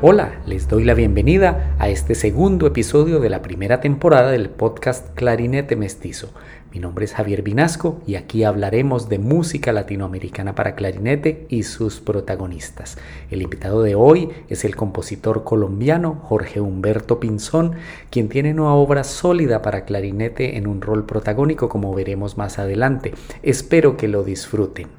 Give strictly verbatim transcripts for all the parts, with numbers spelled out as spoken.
Hola, les doy la bienvenida a este segundo episodio de la primera temporada del podcast Clarinete Mestizo. Mi nombre es Javier Vinasco y aquí hablaremos de música latinoamericana para clarinete y sus protagonistas. El invitado de hoy es el compositor colombiano Jorge Humberto Pinzón, quien tiene una obra sólida para clarinete en un rol protagónico, como veremos más adelante. Espero que lo disfruten.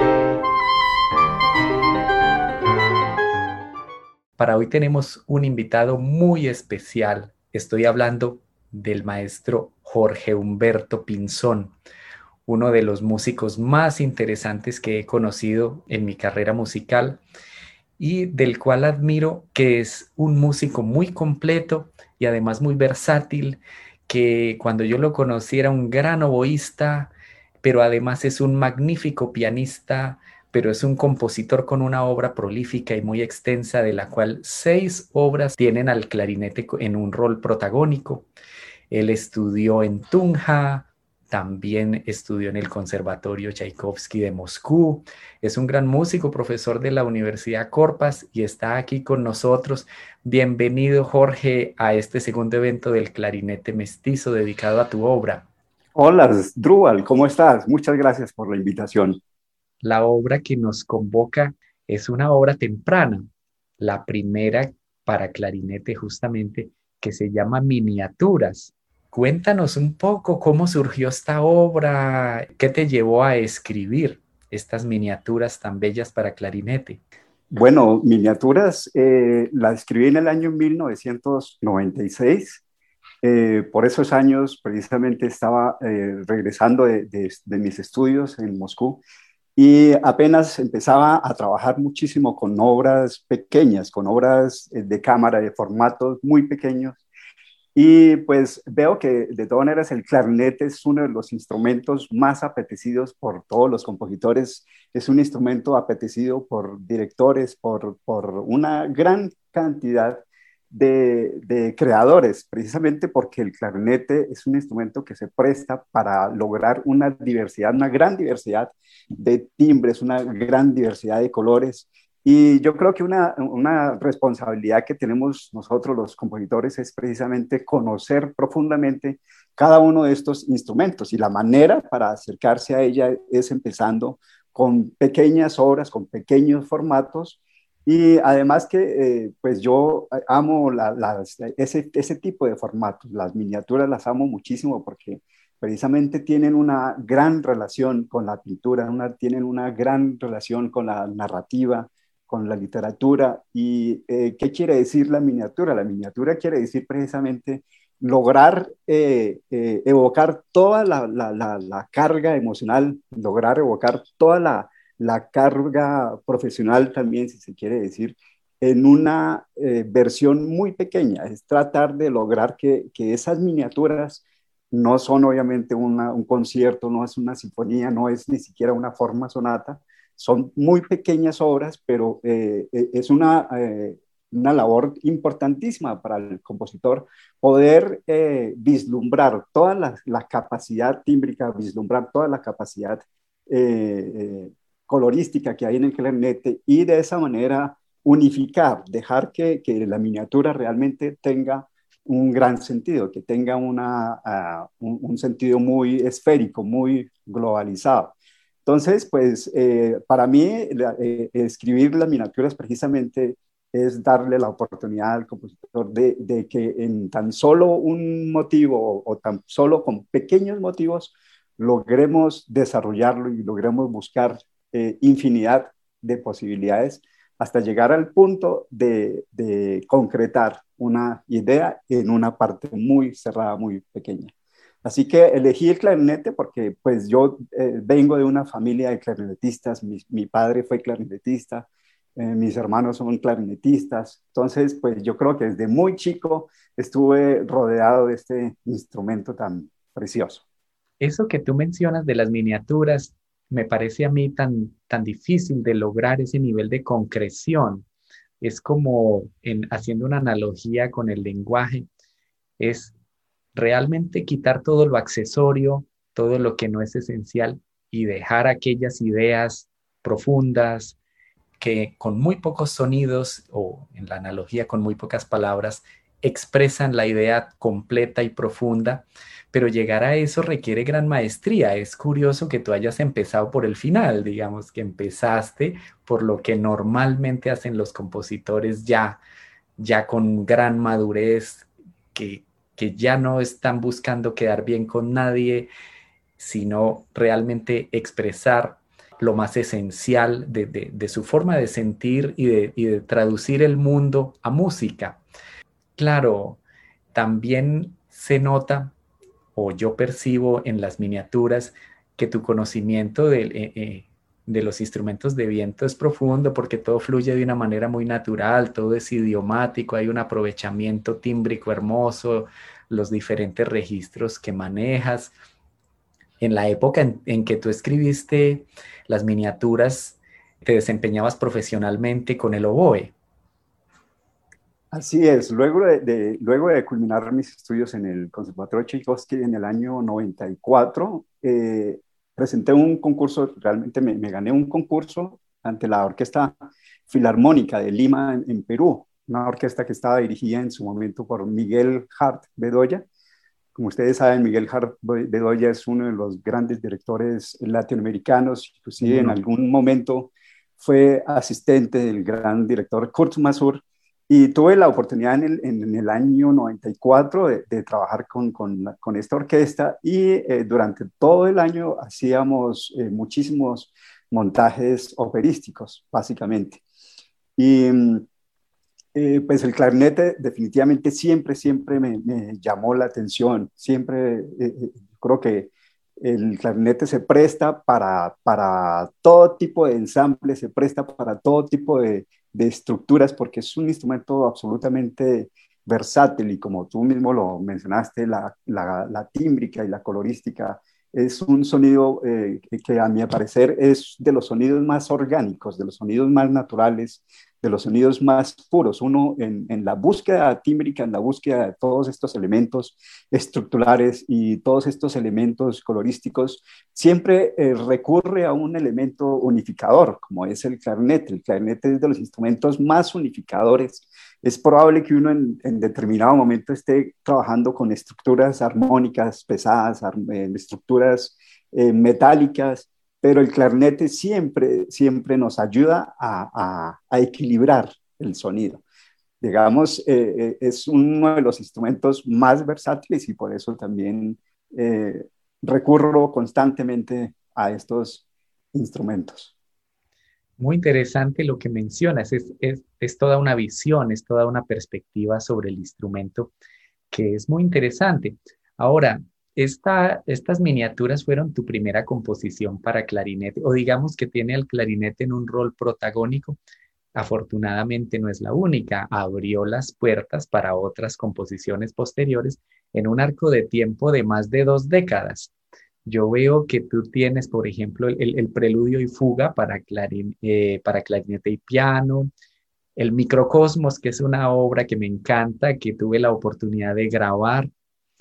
Para hoy tenemos un invitado muy especial. Estoy hablando del maestro Jorge Humberto Pinzón, uno de los músicos más interesantes que he conocido en mi carrera musical y del cual admiro que es un músico muy completo y además muy versátil, que cuando yo lo conocí era un gran oboísta, pero además es un magnífico pianista, pero es un compositor con una obra prolífica y muy extensa, de la cual seis obras tienen al clarinete en un rol protagónico. Él estudió en Tunja, también estudió en el Conservatorio Tchaikovsky de Moscú. Es un gran músico, profesor de la Universidad Corpas y está aquí con nosotros. Bienvenido, Jorge, a este segundo evento del Clarinete Mestizo dedicado a tu obra. Hola, Drúbal, ¿cómo estás? Muchas gracias por la invitación. La obra que nos convoca es una obra temprana, la primera para clarinete justamente, que se llama Miniaturas. Cuéntanos un poco cómo surgió esta obra, qué te llevó a escribir estas miniaturas tan bellas para clarinete. Bueno, Miniaturas, eh, la escribí en el año mil novecientos noventa y seis. Eh, por esos años, precisamente, estaba eh, regresando de, de, de mis estudios en Moscú y apenas empezaba a trabajar muchísimo con obras pequeñas, con obras eh, de cámara, de formatos muy pequeños. Y pues veo que de todas maneras el clarinete es uno de los instrumentos más apetecidos por todos los compositores. Es un instrumento apetecido por directores, por, por una gran cantidad de, de creadores, precisamente porque el clarinete es un instrumento que se presta para lograr una diversidad, una gran diversidad de timbres, una gran diversidad de colores. Y yo creo que una, una responsabilidad que tenemos nosotros los compositores es precisamente conocer profundamente cada uno de estos instrumentos, y la manera para acercarse a ella es empezando con pequeñas obras, con pequeños formatos. Y además que eh, pues yo amo la, las, ese, ese tipo de formatos, las miniaturas las amo muchísimo porque precisamente tienen una gran relación con la pintura, una, tienen una gran relación con la narrativa, con la literatura. ¿Y eh, qué quiere decir la miniatura? La miniatura quiere decir precisamente lograr eh, eh, evocar toda la, la, la, la, carga emocional, lograr evocar toda la, la carga profesional también, si se quiere decir, en una eh, versión muy pequeña. Es tratar de lograr que, que esas miniaturas no son obviamente una, un concierto, no es una sinfonía, no es ni siquiera una forma sonata. Son muy pequeñas obras, pero eh, es una, eh, una labor importantísima para el compositor poder eh, vislumbrar toda la, la, capacidad tímbrica, vislumbrar toda la capacidad eh, eh, colorística que hay en el clarinete, y de esa manera unificar, dejar que, que la miniatura realmente tenga un gran sentido, que tenga una, uh, un, un sentido muy esférico, muy globalizado. Entonces, pues eh, para mí la, eh, escribir las miniaturas precisamente es darle la oportunidad al compositor de, de que en tan solo un motivo o, o tan solo con pequeños motivos logremos desarrollarlo y logremos buscar eh, infinidad de posibilidades hasta llegar al punto de, de concretar una idea en una parte muy cerrada, muy pequeña. Así que elegí el clarinete porque pues yo eh, vengo de una familia de clarinetistas. Mi, mi padre fue clarinetista, eh, mis hermanos son clarinetistas. Entonces, pues yo creo que desde muy chico estuve rodeado de este instrumento tan precioso. Eso que tú mencionas de las miniaturas me parece a mí tan, tan difícil de lograr ese nivel de concreción. Es como, en, haciendo una analogía con el lenguaje, es realmente quitar todo lo accesorio, todo lo que no es esencial y dejar aquellas ideas profundas, que con muy pocos sonidos o en la analogía con muy pocas palabras expresan la idea completa y profunda, pero llegar a eso requiere gran maestría. Es curioso que tú hayas empezado por el final, digamos que empezaste por lo que normalmente hacen los compositores ya, ya con gran madurez, que, que ya no están buscando quedar bien con nadie, sino realmente expresar lo más esencial de, de, de su forma de sentir y de, y de traducir el mundo a música. Claro, también se nota, o yo percibo en las miniaturas, que tu conocimiento de, eh, eh, de los instrumentos de viento es profundo porque todo fluye de una manera muy natural, todo es idiomático, hay un aprovechamiento tímbrico hermoso, los diferentes registros que manejas. En la época en, en que tú escribiste las miniaturas, te desempeñabas profesionalmente con el oboe. Así es, luego de, de- luego de culminar mis estudios en el Conservatorio Tchaikovsky en el año noventa y cuatro, eh, presenté un concurso, realmente me, me gané un concurso ante la Orquesta Filarmónica de Lima, en, en Perú, una orquesta que estaba dirigida en su momento por Miguel Hart Bedoya. Como ustedes saben, Miguel Hart Bedoya es uno de los grandes directores latinoamericanos, inclusive en Uno. algún momento fue asistente del gran director Kurt Masur, y tuve la oportunidad en el, en el año noventa y cuatro de, de trabajar con, con, con, esta orquesta, y eh, durante todo el año hacíamos eh, muchísimos montajes operísticos, básicamente. Y eh, pues el clarinete definitivamente siempre, siempre me, me llamó la atención. Siempre, eh, eh, creo que el clarinete se presta para, para todo tipo de ensamble, se presta para todo tipo de, de estructuras, porque es un instrumento absolutamente versátil, y como tú mismo lo mencionaste, la, la, la tímbrica y la colorística es un sonido eh, que a mi parecer es de los sonidos más orgánicos, de los sonidos más naturales, de los sonidos más puros. Uno en, en la búsqueda tímbrica, en la búsqueda de todos estos elementos estructurales y todos estos elementos colorísticos, siempre eh, recurre a un elemento unificador, como es el clarinete. El clarinete es de los instrumentos más unificadores. Es probable que uno en, en determinado momento esté trabajando con estructuras armónicas pesadas, eh, estructuras eh, metálicas, pero el clarinete siempre, siempre nos ayuda a, a, a equilibrar el sonido. Digamos, eh, eh, es uno de los instrumentos más versátiles, y por eso también eh, recurro constantemente a estos instrumentos. Muy interesante lo que mencionas, es, es, es toda una visión, es toda una perspectiva sobre el instrumento que es muy interesante. Ahora, esta, estas miniaturas fueron tu primera composición para clarinete, o digamos que tiene al clarinete en un rol protagónico. Afortunadamente no es la única, abrió las puertas para otras composiciones posteriores en un arco de tiempo de más de dos décadas. Yo veo que tú tienes, por ejemplo, el, el preludio y fuga para, clarin, eh, para clarinete y piano, el Microcosmos, que es una obra que me encanta, que tuve la oportunidad de grabar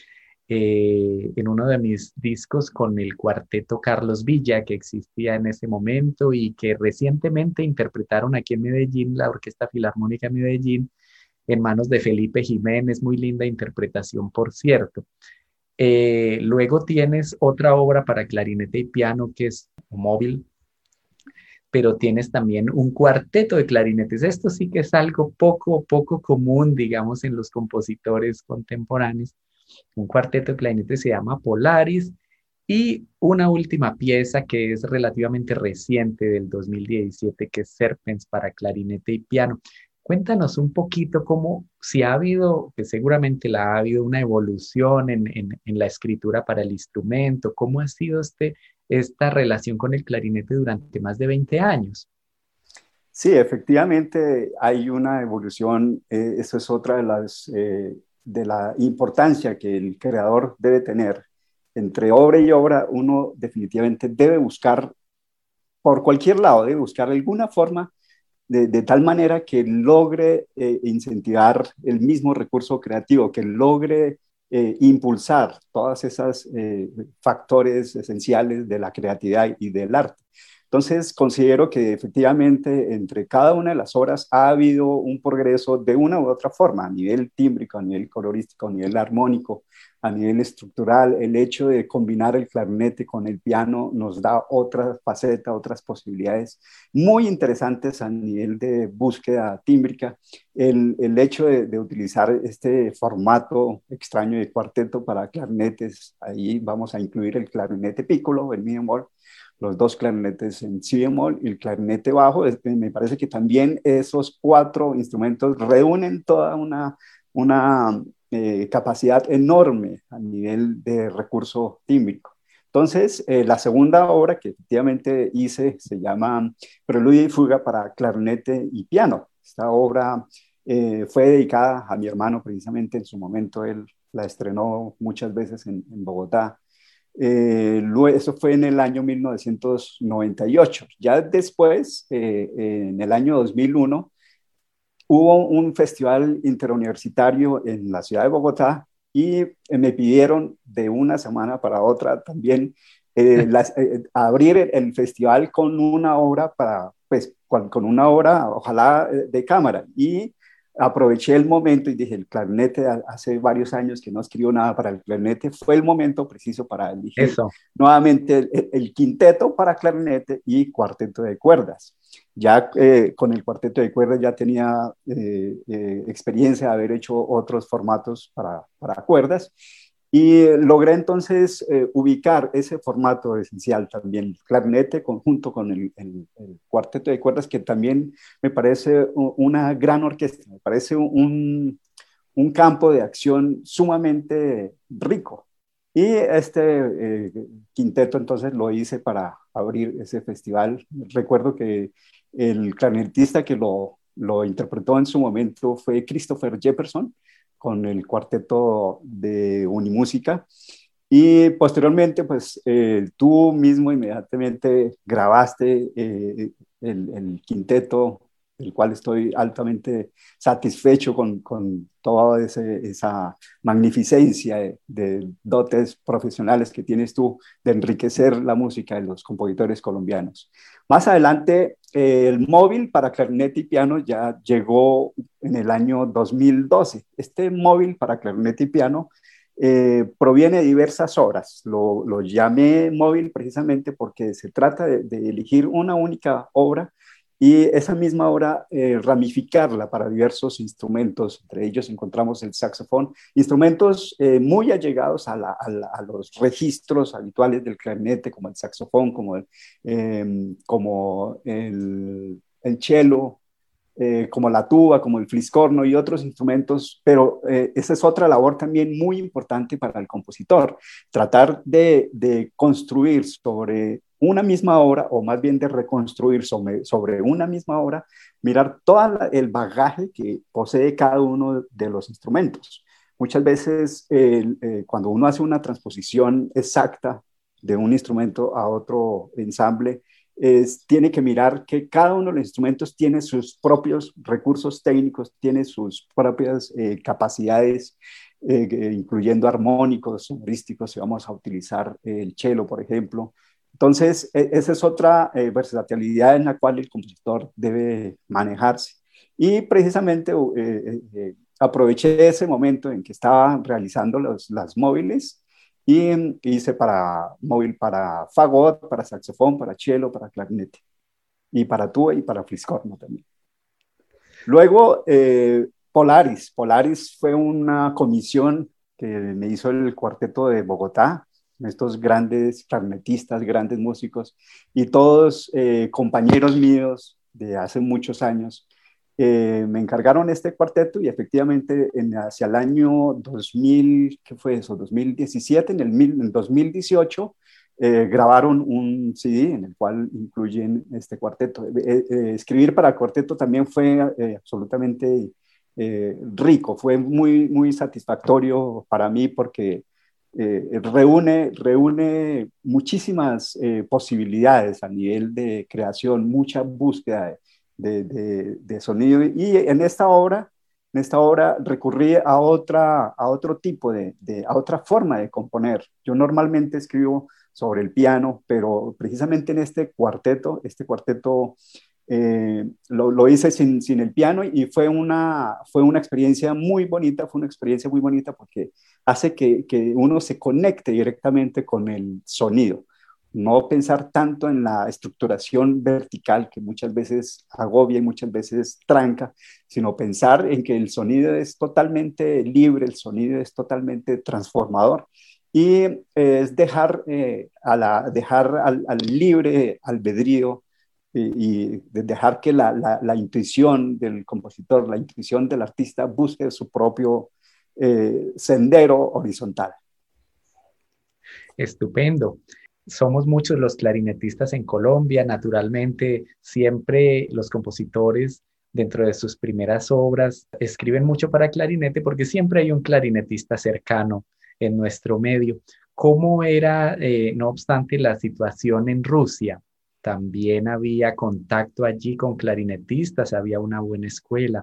eh, en uno de mis discos con el cuarteto Carlos Villa, que existía en ese momento y que recientemente interpretaron aquí en Medellín, la Orquesta Filarmónica de Medellín, en manos de Felipe Jiménez, muy linda interpretación, por cierto. Eh, luego tienes otra obra para clarinete y piano que es móvil, pero tienes también un cuarteto de clarinetes. Esto sí que es algo poco, poco común, digamos, en los compositores contemporáneos. Un cuarteto de clarinetes se llama Polaris, y una última pieza que es relativamente reciente del dos mil diecisiete, que es Serpens para clarinete y piano. Cuéntanos un poquito cómo, si ha habido, que seguramente la ha habido una evolución en, en, en la escritura para el instrumento, cómo ha sido este, esta relación con el clarinete durante más de veinte años. Sí, efectivamente hay una evolución. Eh, eso es otra de las eh, de la importancia que el creador debe tener. Entre obra y obra, uno definitivamente debe buscar por cualquier lado, debe buscar alguna forma de, de tal manera que logre eh, incentivar el mismo recurso creativo, que logre eh, impulsar todas esas eh, factores esenciales de la creatividad y del arte. Entonces, considero que efectivamente entre cada una de las obras ha habido un progreso de una u otra forma, a nivel tímbrico, a nivel colorístico, a nivel armónico, a nivel estructural. El hecho de combinar el clarinete con el piano nos da otra faceta, otras posibilidades muy interesantes a nivel de búsqueda tímbrica. El, el hecho de, de utilizar este formato extraño de cuarteto para clarinetes, ahí vamos a incluir el clarinete piccolo, el mi bemol, los dos clarinetes en si bemol y el clarinete bajo. Me parece que también esos cuatro instrumentos reúnen toda una, una eh, capacidad enorme a nivel de recurso tímbrico. Entonces, eh, la segunda obra que efectivamente hice se llama Preludio y Fuga para clarinete y piano. Esta obra eh, fue dedicada a mi hermano precisamente en su momento. Él la estrenó muchas veces en, en Bogotá. Eh, luego, eso fue en el año mil novecientos noventa y ocho. Ya después, eh, en el año dos mil uno, hubo un festival interuniversitario en la ciudad de Bogotá y eh, me pidieron de una semana para otra también eh, las, eh, abrir el, el festival con una obra para, pues, con, con una obra, ojalá, eh, de cámara. Y aproveché el momento y dije, el clarinete, hace varios años que no escribo nada para el clarinete, fue el momento preciso para elegir Eso. nuevamente el, el quinteto para clarinete y cuarteto de cuerdas. Ya eh, con el cuarteto de cuerdas ya tenía eh, eh, experiencia de haber hecho otros formatos para, para cuerdas y logré entonces eh, ubicar ese formato esencial también, el clarinete conjunto con el, el, el, cuarteto de cuerdas, que también me parece una gran orquesta, me parece un, un campo de acción sumamente rico. Y este eh, quinteto entonces lo hice para abrir ese festival. Recuerdo que el clarinetista que lo, lo interpretó en su momento fue Christopher Jefferson con el cuarteto de Unimúsica. Y posteriormente, pues eh, tú mismo inmediatamente grabaste eh, el, el quinteto, del cual estoy altamente satisfecho con, con toda ese, esa magnificencia de, de dotes profesionales que tienes tú de enriquecer la música de los compositores colombianos. Más adelante, eh, el móvil para clarinete y piano ya llegó en el año dos mil doce. Este móvil para clarinete y piano eh, proviene de diversas obras. Lo, lo llamé móvil precisamente porque se trata de, de elegir una única obra y esa misma obra eh, ramificarla para diversos instrumentos. Entre ellos encontramos el saxofón, instrumentos eh, muy allegados a, la, a, la, a, los registros habituales del clarinete, como el saxofón, como el, eh, como el, el cello, eh, como la tuba, como el fliscorno y otros instrumentos, pero eh, esa es otra labor también muy importante para el compositor, tratar de, de construir sobre una misma obra, o más bien de reconstruir sobre, sobre una misma obra, mirar todo el bagaje que posee cada uno de los instrumentos. Muchas veces eh, eh, cuando uno hace una transposición exacta de un instrumento a otro ensamble, es, tiene que mirar que cada uno de los instrumentos tiene sus propios recursos técnicos, tiene sus propias eh, capacidades, eh, incluyendo armónicos, sonorísticos, si vamos a utilizar el cello, por ejemplo. Entonces, e esa es otra eh, versatilidad en la cual el compositor debe manejarse. Y precisamente eh, eh, aproveché ese momento en que estaba realizando los, las móviles y hice para móvil para fagot, para saxofón, para cello, para clarinete, y para tuba y para fliscorno también. Luego, eh, Polaris. Polaris fue una comisión que me hizo el cuarteto de Bogotá, estos grandes clarinetistas, grandes músicos, y todos eh, compañeros míos de hace muchos años. Eh, me encargaron este cuarteto y efectivamente en, hacia el año dos mil, ¿qué fue eso? dos mil diecisiete, en el mil, en dos mil dieciocho, eh, grabaron un C D en el cual incluyen este cuarteto. Eh, eh, escribir para cuarteto también fue eh, absolutamente eh, rico, fue muy, muy satisfactorio para mí porque eh, reúne, reúne muchísimas eh, posibilidades a nivel de creación, mucha búsqueda de, de, de, de sonido. Y en esta obra en esta obra recurrí a, otra, a otro tipo de, de, a otra forma de componer. Yo normalmente escribo sobre el piano, pero precisamente en este cuarteto, este cuarteto eh, lo, lo, hice sin, sin el piano y fue una, fue una experiencia muy bonita, fue una experiencia muy bonita porque hace que, que uno se conecte directamente con el sonido. No pensar tanto en la estructuración vertical que muchas veces agobia y muchas veces tranca, sino pensar en que el sonido es totalmente libre, el sonido es totalmente transformador y eh, es dejar, eh, a la, dejar al, al libre albedrío y, y dejar que la, la, la intuición del compositor, la intuición del artista busque su propio eh, sendero horizontal. Estupendo. Somos muchos los clarinetistas en Colombia, naturalmente, siempre los compositores dentro de sus primeras obras escriben mucho para clarinete porque siempre hay un clarinetista cercano en nuestro medio. ¿Cómo era, eh, no obstante, la situación en Rusia? También había contacto allí con clarinetistas, había una buena escuela.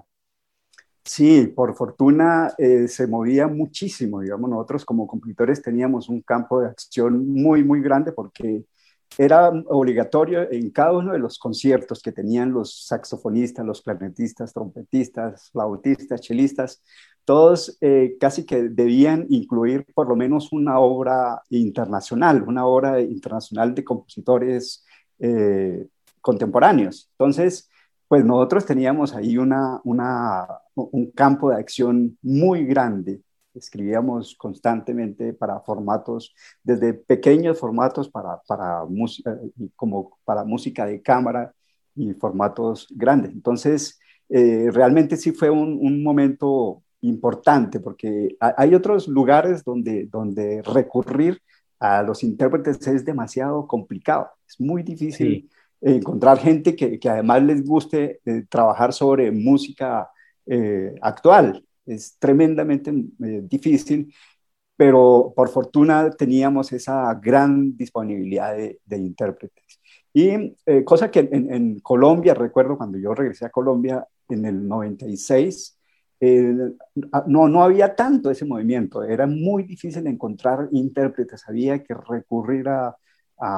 Sí, por fortuna eh, se movía muchísimo, digamos, nosotros como compositores teníamos un campo de acción muy, muy grande porque era obligatorio en cada uno de los conciertos que tenían los saxofonistas, los clarinetistas, trompetistas, flautistas, chelistas, todos eh, casi que debían incluir por lo menos una obra internacional, una obra internacional de compositores eh, contemporáneos. Entonces, pues nosotros teníamos ahí una, una, un campo de acción muy grande. Escribíamos constantemente para formatos, desde pequeños formatos para, para, música, como para música de cámara y formatos grandes. Entonces, eh, realmente sí fue un, un momento importante porque hay otros lugares donde, donde recurrir a los intérpretes es demasiado complicado. Es muy difícil Sí. encontrar gente que, que además les guste eh, trabajar sobre música eh, actual. Es tremendamente eh, difícil, pero por fortuna teníamos esa gran disponibilidad de, de intérpretes. Y eh, cosa que en, en, Colombia, recuerdo cuando yo regresé a Colombia en el noventa y seis, eh, no, no había tanto ese movimiento, era muy difícil encontrar intérpretes, había que recurrir a, a,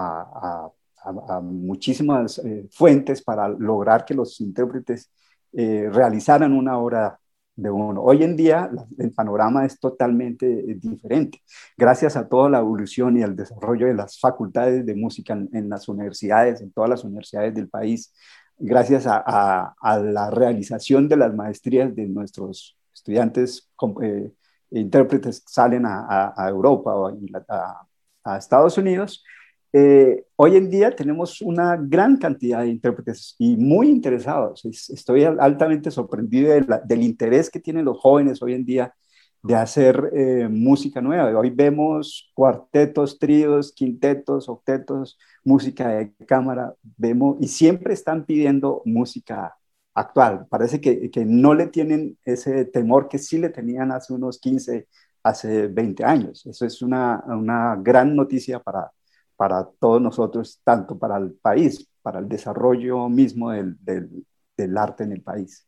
a a, a, muchísimas eh, fuentes para lograr que los intérpretes eh, realizaran una obra de uno. Hoy en día el panorama es totalmente eh, diferente. Gracias a toda la evolución y al desarrollo de las facultades de música en, en las universidades, en todas las universidades del país, gracias a, a, a la realización de las maestrías de nuestros estudiantes eh, intérpretes salen a, a, a Europa o a, a Estados Unidos. Eh, hoy en día tenemos una gran cantidad de intérpretes y muy interesados. Estoy altamente sorprendido de la, del interés que tienen los jóvenes hoy en día de hacer eh, música nueva. Hoy vemos cuartetos, tríos, quintetos, octetos, música de cámara, vemos y siempre están pidiendo música actual. Parece que, que no le tienen ese temor que sí le tenían hace unos quince, hace veinte años. Eso es una, una gran noticia para para todos nosotros, tanto para el país, para el desarrollo mismo del, del, del arte en el país.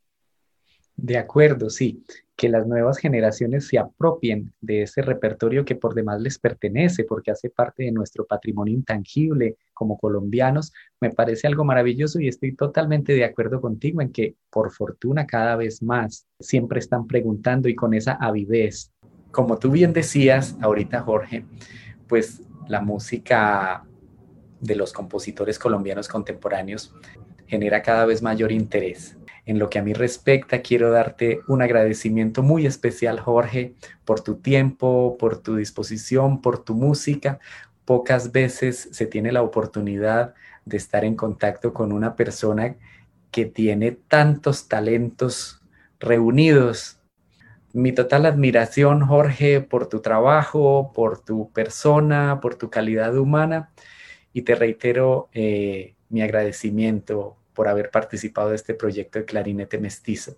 De acuerdo, sí, que las nuevas generaciones se apropien de ese repertorio que por demás les pertenece, porque hace parte de nuestro patrimonio intangible como colombianos, me parece algo maravilloso y estoy totalmente de acuerdo contigo en que, por fortuna, cada vez más siempre están preguntando y con esa avidez. Como tú bien decías ahorita, Jorge, pues la música de los compositores colombianos contemporáneos genera cada vez mayor interés. En lo que a mí respecta, quiero darte un agradecimiento muy especial, Jorge, por tu tiempo, por tu disposición, por tu música. Pocas veces se tiene la oportunidad de estar en contacto con una persona que tiene tantos talentos reunidos. Mi total admiración, Jorge, por tu trabajo, por tu persona, por tu calidad humana y te reitero eh, mi agradecimiento por haber participado de este proyecto de clarinete mestizo.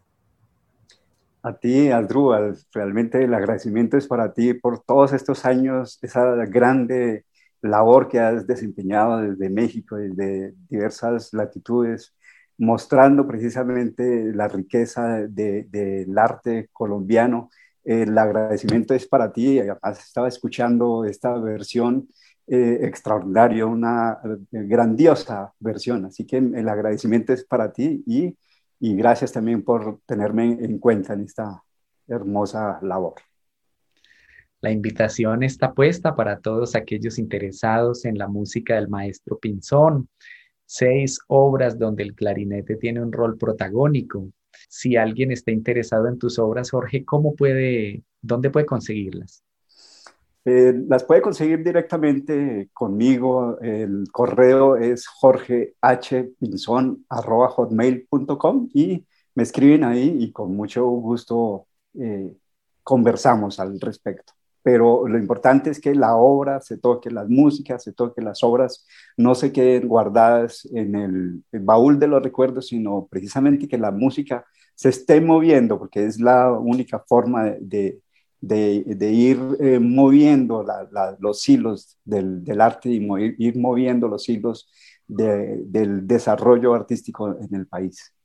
A ti, Aldrúbal, realmente el agradecimiento es para ti por todos estos años, esa grande labor que has desempeñado desde México, desde diversas latitudes, mostrando precisamente la riqueza de, de, del arte colombiano. El agradecimiento es para ti. Además, estaba escuchando esta versión eh, extraordinaria, una eh, grandiosa versión. Así que el agradecimiento es para ti y, y gracias también por tenerme en cuenta en esta hermosa labor. La invitación está puesta para todos aquellos interesados en la música del maestro Pinzón. Seis obras donde el clarinete tiene un rol protagónico. Si alguien está interesado en tus obras, Jorge, ¿cómo puede, dónde puede conseguirlas? Eh, las puede conseguir directamente conmigo. El correo es jorge h pinzón arroba hotmail punto com y me escriben ahí y con mucho gusto eh, conversamos al respecto. Pero lo importante es que la obra se toque, las músicas se toquen, las obras no se queden guardadas en el, el baúl de los recuerdos, sino precisamente que la música se esté moviendo, porque es la única forma de, de de, de ir eh, moviendo la, la, los hilos del, del arte y mo ir moviendo los hilos de, del desarrollo artístico en el país.